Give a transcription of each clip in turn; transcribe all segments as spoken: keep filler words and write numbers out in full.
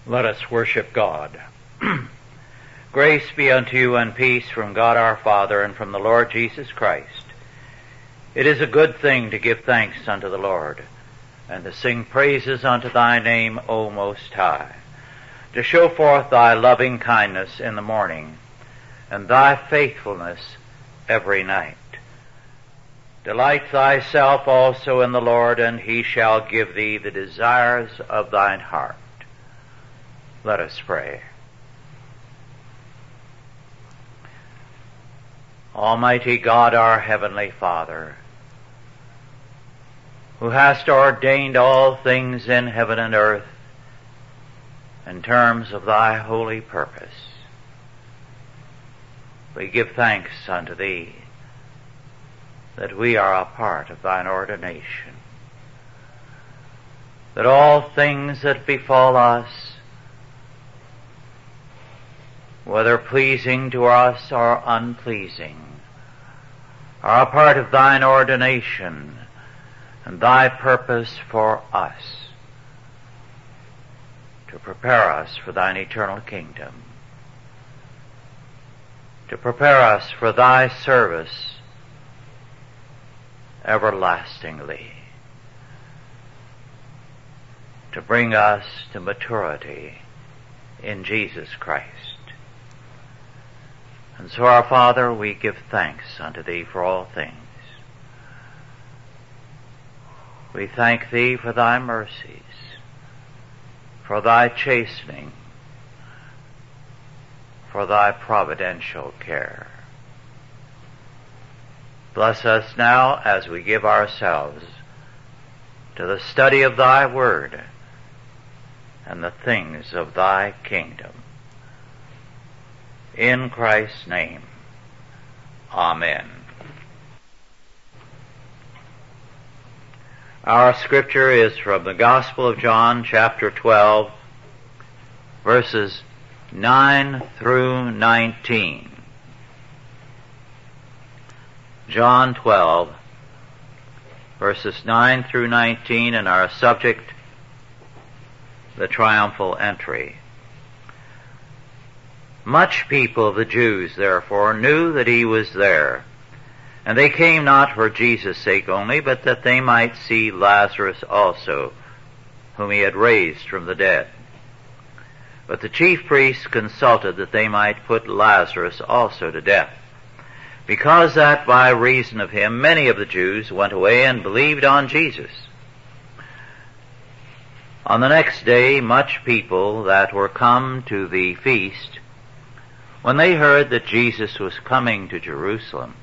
Let us worship God. Grace be unto you and peace from God our Father and from the Lord Jesus Christ. It is a good thing to give thanks unto the Lord, and to sing praises unto thy name, O Most High, to show forth thy loving kindness in the morning, and thy faithfulness every night. Delight thyself also in the Lord, and he shall give thee the desires of thine heart. Let us pray. Almighty God, our heavenly Father, who hast ordained all things in heaven and earth in terms of thy holy purpose, we give thanks unto thee that we are a part of thine ordination, that all things that befall us, whether pleasing to us or unpleasing, are a part of thine ordination and thy purpose for us, to prepare us for thine eternal kingdom, to prepare us for thy service everlastingly, to bring us to maturity in Jesus Christ. And so, our Father, we give thanks unto thee for all things. We thank thee for thy mercies, for thy chastening, for thy providential care. Bless us now as we give ourselves to the study of thy word and the things of thy kingdom. In Christ's name, amen. Our scripture is from the Gospel of John, chapter twelve, verses nine through nineteen. John twelve, verses nine through nineteen, and our subject, the triumphal entry. Much people of the Jews, therefore, knew that he was there, and they came not for Jesus' sake only, but that they might see Lazarus also, whom he had raised from the dead. But the chief priests consulted that they might put Lazarus also to death, because that by reason of him many of the Jews went away and believed on Jesus. On the next day, much people that were come to the feast, when they heard that Jesus was coming to Jerusalem,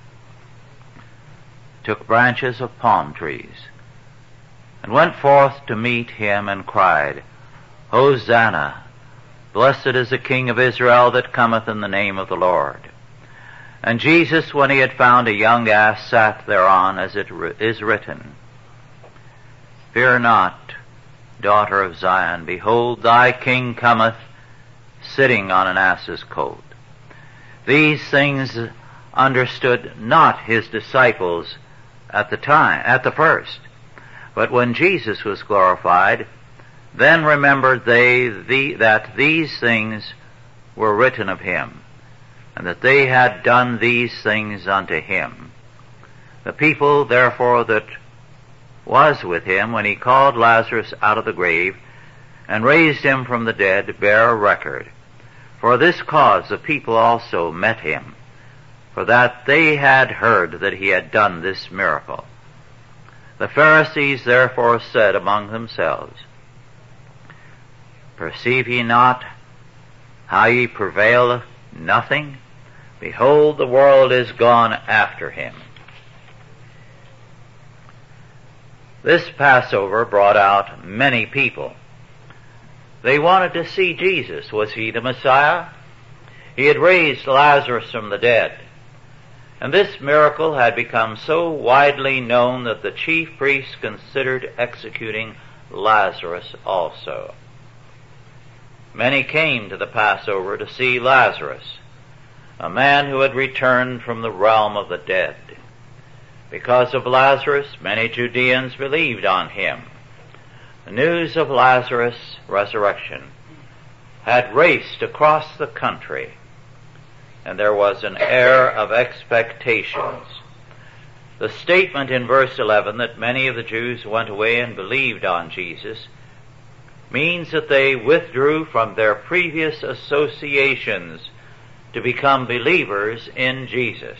took branches of palm trees, and went forth to meet him, and cried, Hosanna! Blessed is the King of Israel that cometh in the name of the Lord. And Jesus, when he had found a young ass, sat thereon, as it is written, Fear not, daughter of Zion, behold, thy King cometh, sitting on an ass's colt. These things understood not his disciples at the time, at the first. But when Jesus was glorified, then remembered they the, that these things were written of him, and that they had done these things unto him. The people, therefore, that was with him when he called Lazarus out of the grave and raised him from the dead, bear a record. For this cause the people also met him, for that they had heard that he had done this miracle. The Pharisees therefore said among themselves, Perceive ye not how ye prevail nothing? Behold, the world is gone after him. This Passover brought out many people. They wanted to see Jesus. Was he the Messiah? He had raised Lazarus from the dead. And this miracle had become so widely known that the chief priests considered executing Lazarus also. Many came to the Passover to see Lazarus, a man who had returned from the realm of the dead. Because of Lazarus, many Judeans believed on him. The news of Lazarus' resurrection had raced across the country, and there was an air of expectations. The statement in verse eleven that many of the Jews went away and believed on Jesus means that they withdrew from their previous associations to become believers in Jesus.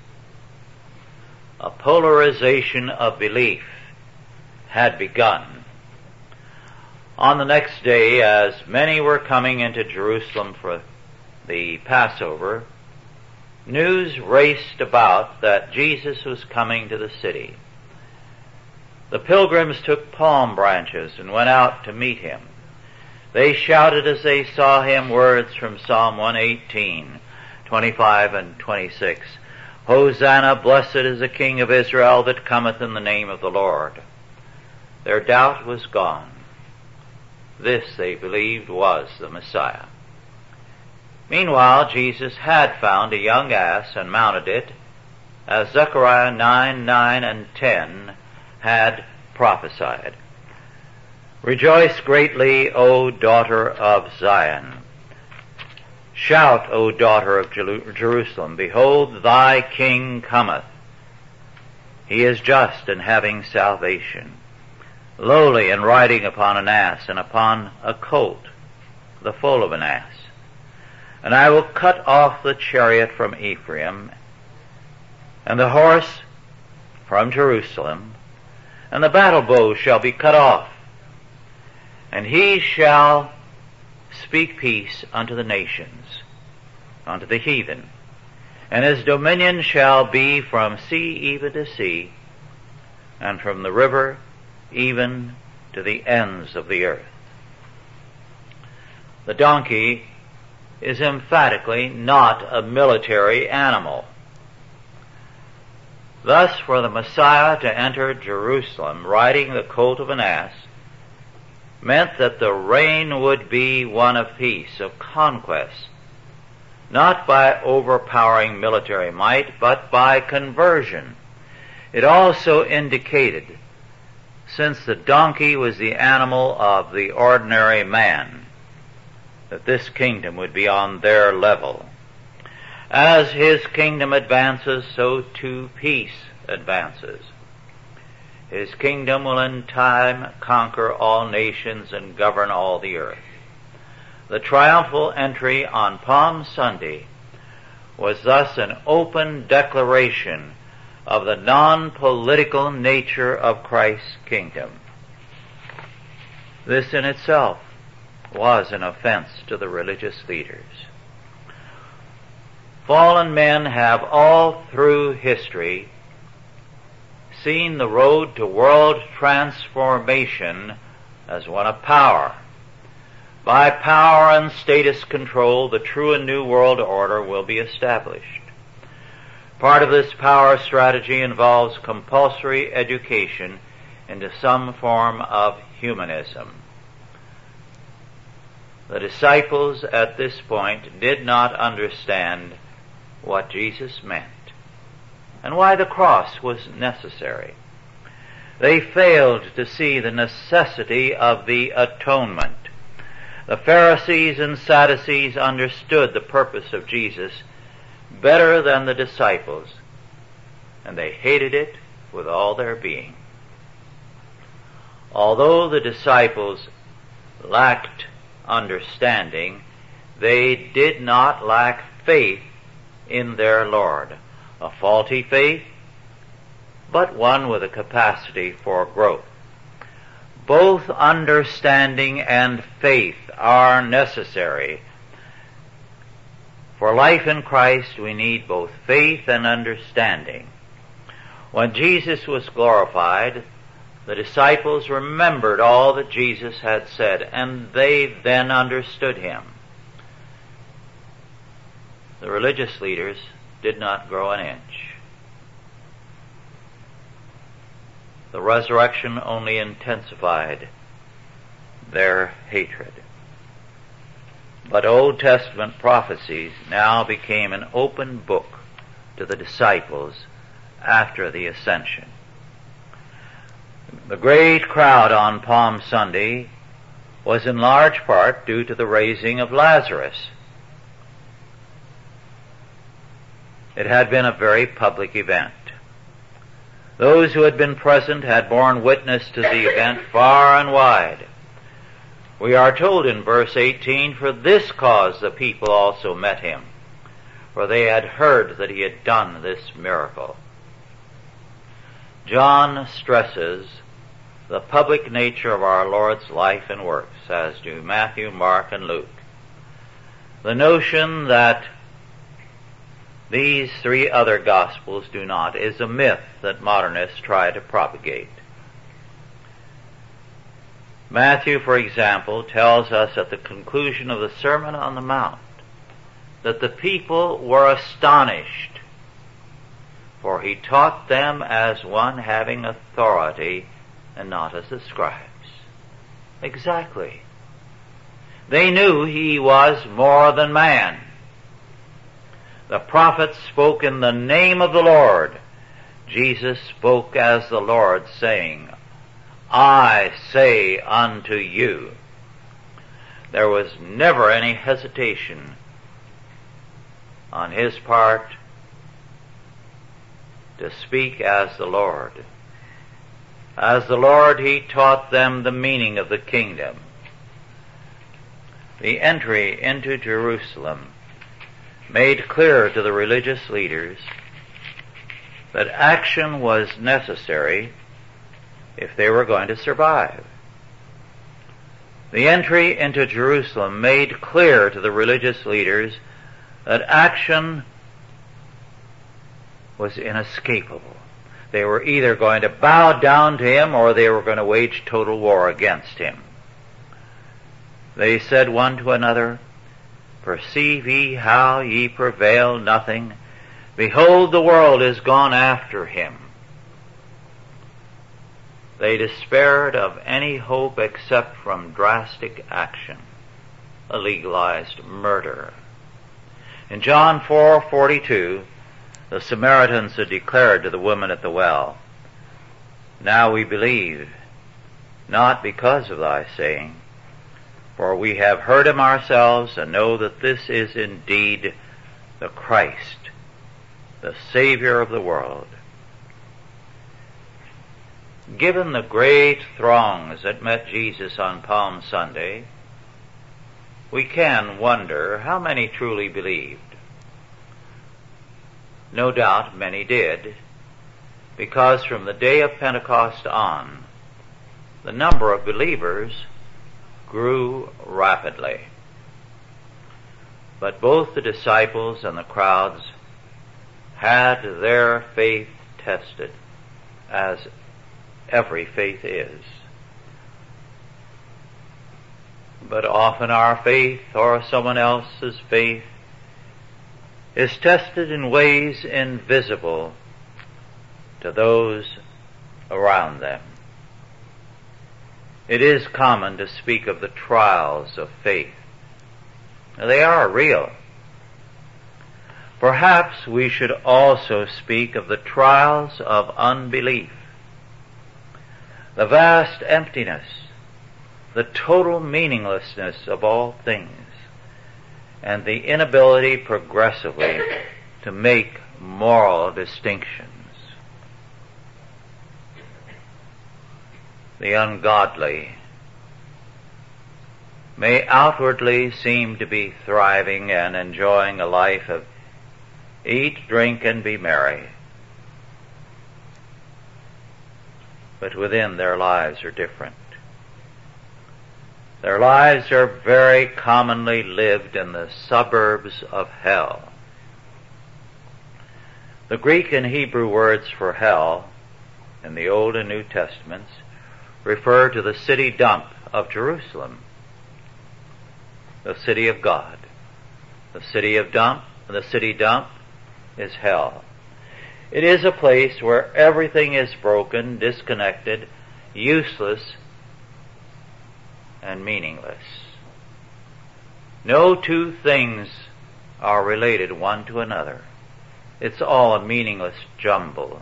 A polarization of belief had begun. On the next day, as many were coming into Jerusalem for the Passover, news raced about that Jesus was coming to the city. The pilgrims took palm branches and went out to meet him. They shouted as they saw him words from Psalm one eighteen, twenty-five and twenty-six. Hosanna, blessed is the King of Israel that cometh in the name of the Lord. Their doubt was gone. This, they believed, was the Messiah. Meanwhile, Jesus had found a young ass and mounted it, as Zechariah nine, nine, and ten had prophesied. Rejoice greatly, O daughter of Zion. Shout, O daughter of Jerusalem, behold, thy King cometh. He is just and having salvation, lowly and riding upon an ass, and upon a colt, the foal of an ass. And I will cut off the chariot from Ephraim, and the horse from Jerusalem, and the battle bow shall be cut off, and he shall speak peace unto the nations, unto the heathen, and his dominion shall be from sea even to sea, and from the river even to the ends of the earth. The donkey is emphatically not a military animal. Thus, for the Messiah to enter Jerusalem riding the colt of an ass meant that the reign would be one of peace, of conquest, not by overpowering military might, but by conversion. It also indicated, since the donkey was the animal of the ordinary man, that this kingdom would be on their level. As his kingdom advances, so too peace advances. His kingdom will in time conquer all nations and govern all the earth. The triumphal entry on Palm Sunday was thus an open declaration of the non-political nature of Christ's kingdom. This in itself was an offense to the religious leaders. Fallen men have all through history seen the road to world transformation as one of power. By power and status control, the true and new world order will be established. Part of this power strategy involves compulsory education into some form of humanism. The disciples at this point did not understand what Jesus meant and why the cross was necessary. They failed to see the necessity of the atonement. The Pharisees and Sadducees understood the purpose of Jesus better than the disciples, and they hated it with all their being. Although the disciples lacked understanding, they did not lack faith in their Lord. A faulty faith, but one with a capacity for growth. Both understanding and faith are necessary. For life in Christ, we need both faith and understanding. When Jesus was glorified, the disciples remembered all that Jesus had said, and they then understood him. The religious leaders did not grow an inch. The resurrection only intensified their hatred. But Old Testament prophecies now became an open book to the disciples after the ascension. The great crowd on Palm Sunday was in large part due to the raising of Lazarus. It had been a very public event. Those who had been present had borne witness to the event far and wide. We are told in verse eighteen, "For this cause the people also met him, for they had heard that he had done this miracle." John stresses the public nature of our Lord's life and works, as do Matthew, Mark, and Luke. The notion that these three other Gospels do not is a myth that modernists try to propagate. Matthew, for example, tells us at the conclusion of the Sermon on the Mount that the people were astonished, for he taught them as one having authority and not as the scribes. Exactly. They knew he was more than man. The prophets spoke in the name of the Lord. Jesus spoke as the Lord, saying, "I say unto you." There was never any hesitation on his part to speak as the Lord. As the Lord, he taught them the meaning of the kingdom. The entry into Jerusalem made clear to the religious leaders that action was necessary if they were going to survive. The entry into Jerusalem made clear to the religious leaders that action was inescapable. They were either going to bow down to him or they were going to wage total war against him. They said one to another, "Perceive ye how ye prevail nothing? Behold, the world is gone after him." They despaired of any hope except from drastic action, a legalized murder. In John four forty-two, the Samaritans had declared to the woman at the well, "Now we believe, not because of thy saying, for we have heard him ourselves and know that this is indeed the Christ, the Savior of the world." Given the great throngs that met Jesus on Palm Sunday, we can wonder how many truly believed. No doubt many did, because from the day of Pentecost on, the number of believers grew rapidly. But both the disciples and the crowds had their faith tested, as every faith is. But often our faith or someone else's faith is tested in ways invisible to those around them. It is common to speak of the trials of faith. Now, they are real. Perhaps we should also speak of the trials of unbelief. The vast emptiness, the total meaninglessness of all things, and the inability progressively to make moral distinctions. The ungodly may outwardly seem to be thriving and enjoying a life of eat, drink, and be merry, but within their lives are different. Their lives are very commonly lived in the suburbs of hell. The Greek and Hebrew words for hell in the Old and New Testaments refer to the city dump of Jerusalem, the city of God. The city of dump, the city dump is hell. It is a place where everything is broken, disconnected, useless, and meaningless. No two things are related one to another. It's all a meaningless jumble.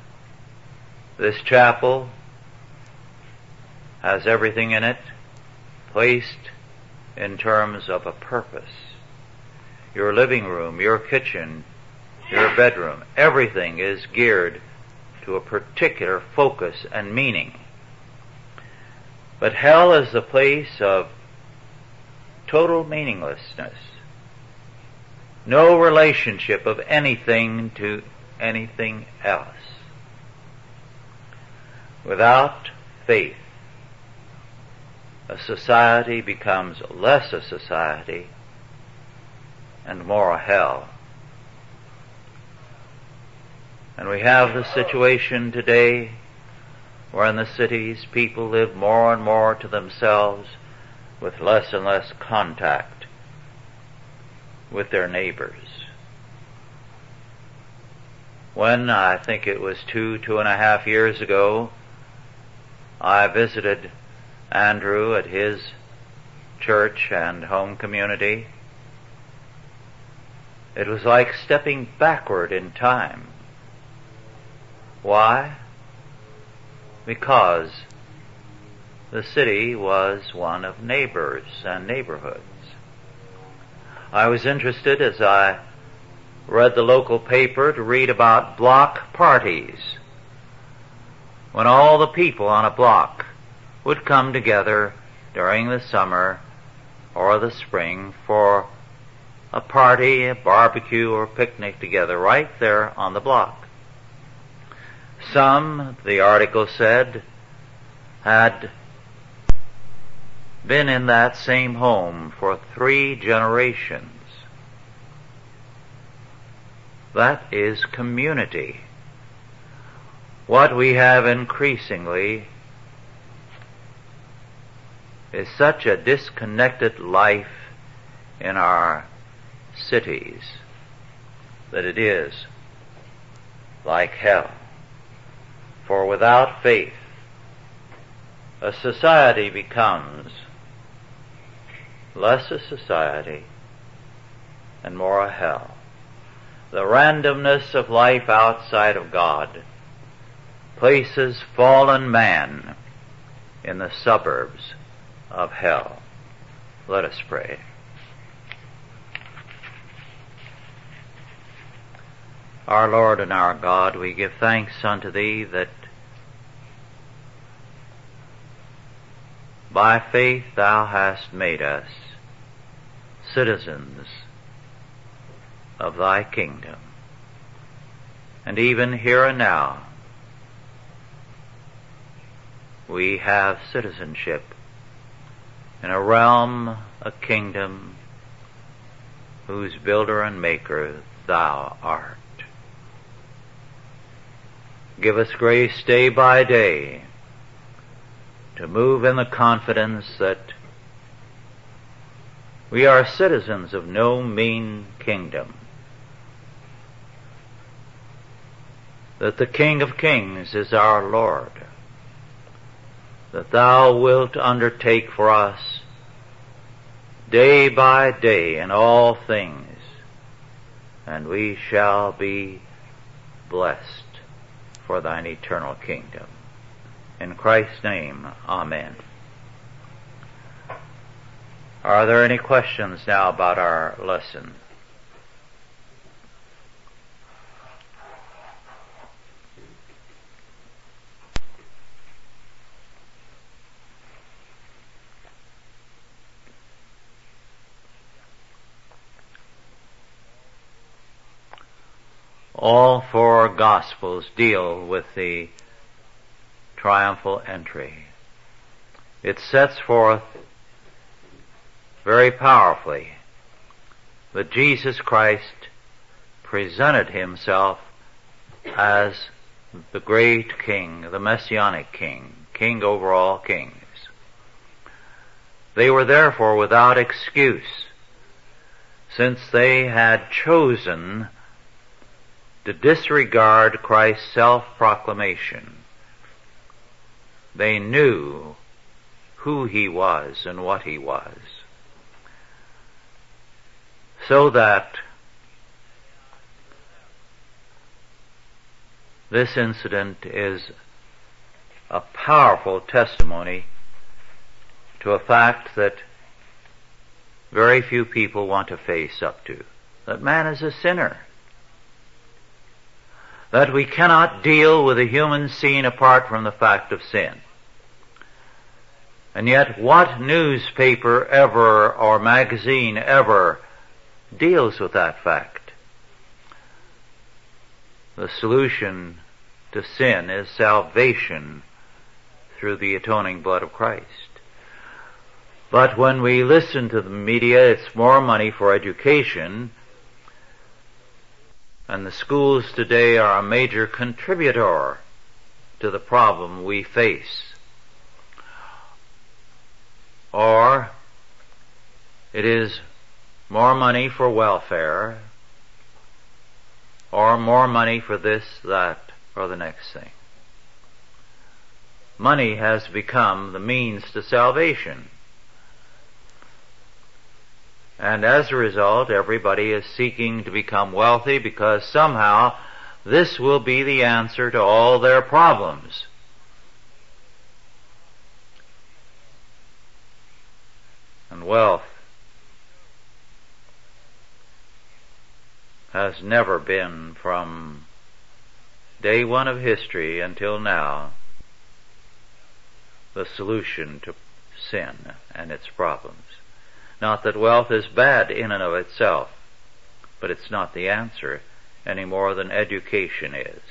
This chapel has everything in it placed in terms of a purpose. Your living room, your kitchen, your bedroom, everything is geared to a particular focus and meaning. But hell is the place of total meaninglessness. No relationship of anything to anything else. Without faith, a society becomes less a society and more a hell. And we have the situation today where in the cities people live more and more to themselves with less and less contact with their neighbors. When, I think it was two, two and a half years ago, I visited Andrew at his church and home community, it was like stepping backward in time. Why? Because the city was one of neighbors and neighborhoods. I was interested as I read the local paper to read about block parties, when all the people on a block would come together during the summer or the spring for a party, a barbecue, or picnic together right there on the block. Some, the article said, had been in that same home for three generations. That is community. What we have increasingly is such a disconnected life in our cities that it is like hell. For without faith, a society becomes less a society and more a hell. The randomness of life outside of God places fallen man in the suburbs of hell. Let us pray. Our Lord and our God, we give thanks unto Thee that by faith Thou hast made us citizens of Thy kingdom. And even here and now, we have citizenship in a realm, a kingdom, whose builder and maker Thou art. Give us grace day by day to move in the confidence that we are citizens of no mean kingdom, that the King of Kings is our Lord, that Thou wilt undertake for us day by day in all things, and we shall be blessed for Thine eternal kingdom. In Christ's name, amen. Are there any questions now about our lesson? All four Gospels deal with the triumphal entry. It sets forth very powerfully that Jesus Christ presented Himself as the great King, the Messianic King, King over all kings. They were therefore without excuse, since they had chosen to disregard Christ's self-proclamation. They knew who He was and what He was. So that this incident is a powerful testimony to a fact that very few people want to face up to, that man is a sinner, that we cannot deal with the human scene apart from the fact of sin. And yet what newspaper ever or magazine ever deals with that fact? The solution to sin is salvation through the atoning blood of Christ. But when we listen to the media, it's more money for education, and the schools today are a major contributor to the problem we face. Or it is more money for welfare, or more money for this, that, or the next thing. Money has become the means to salvation. And as a result, everybody is seeking to become wealthy because somehow this will be the answer to all their problems. And wealth has never been, from day one of history until now, the solution to sin and its problems. Not that wealth is bad in and of itself, but it's not the answer any more than education is.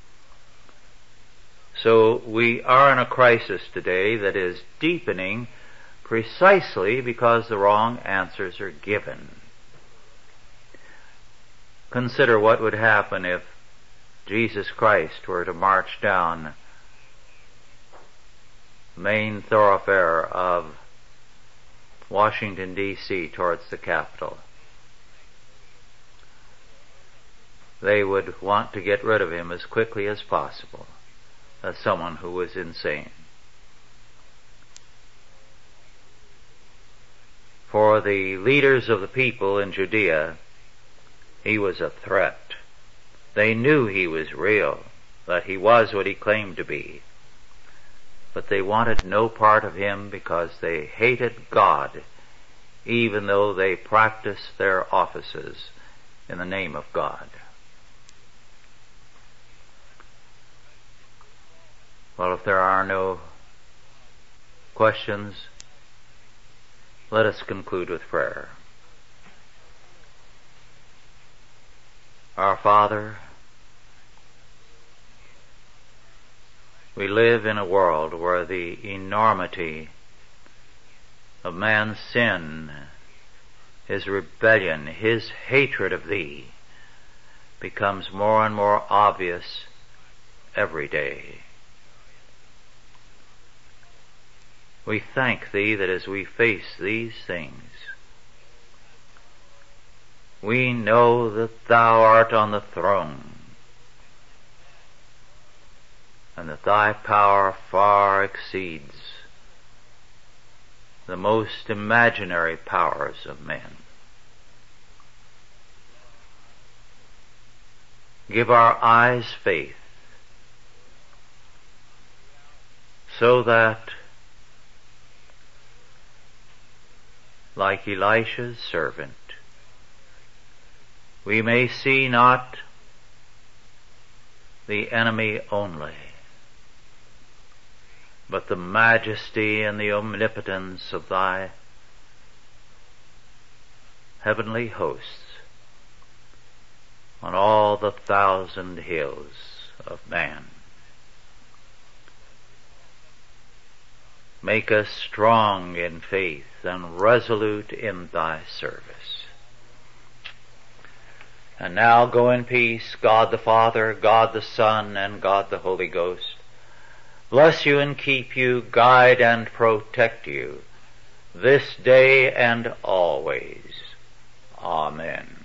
So we are in a crisis today that is deepening precisely because the wrong answers are given. Consider what would happen if Jesus Christ were to march down the main thoroughfare of Washington, D C towards the Capitol. They would want to get rid of him as quickly as possible as someone who was insane. For the leaders of the people in Judea, he was a threat. They knew he was real, that he was what he claimed to be. But they wanted no part of him because they hated God, even though they practiced their offices in the name of God. Well, if there are no questions, let us conclude with prayer. Our Father, we live in a world where the enormity of man's sin, his rebellion, his hatred of Thee, becomes more and more obvious every day. We thank Thee that as we face these things, we know that Thou art on the throne, and that Thy power far exceeds the most imaginary powers of men. Give our eyes faith, so that, like Elisha's servant, we may see not the enemy only, but the majesty and the omnipotence of Thy heavenly hosts on all the thousand hills of man. Make us strong in faith and resolute in Thy service. And now go in peace, God the Father, God the Son, and God the Holy Ghost. Bless you and keep you, guide and protect you, this day and always. Amen.